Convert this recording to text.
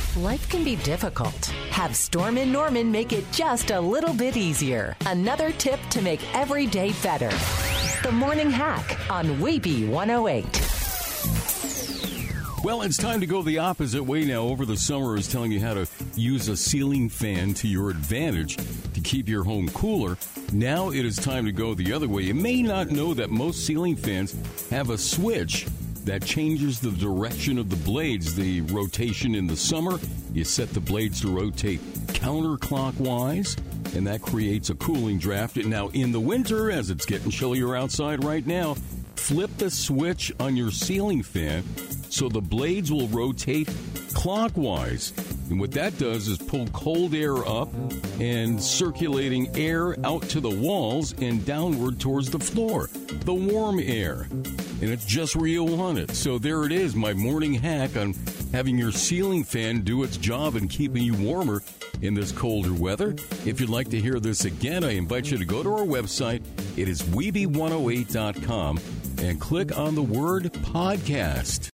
Life can be difficult. Have Storm & Norman make it just a little bit easier. Another tip to make every day better. The Morning Hack on Weeby 108. Well, it's time to go the opposite way now. Over the summer, I was telling you how to use a ceiling fan to your advantage to keep your home cooler. Now it is time to go the other way. You may not know that most ceiling fans have a switch that changes the direction of the blades. The rotation in the summer, you set the blades to rotate counterclockwise, and that creates a cooling draft. And now in the winter, as it's getting chillier outside right now, flip the switch on your ceiling fan so the blades will rotate clockwise. And what that does is pull cold air up and circulating air out to the walls and downward towards the floor. The warm air. And it's just where you want it. So there it is, my morning hack on having your ceiling fan do its job and keeping you warmer in this colder weather. If you'd like to hear this again, I invite you to go to our website. It is Weeby108.com and click on the word podcast.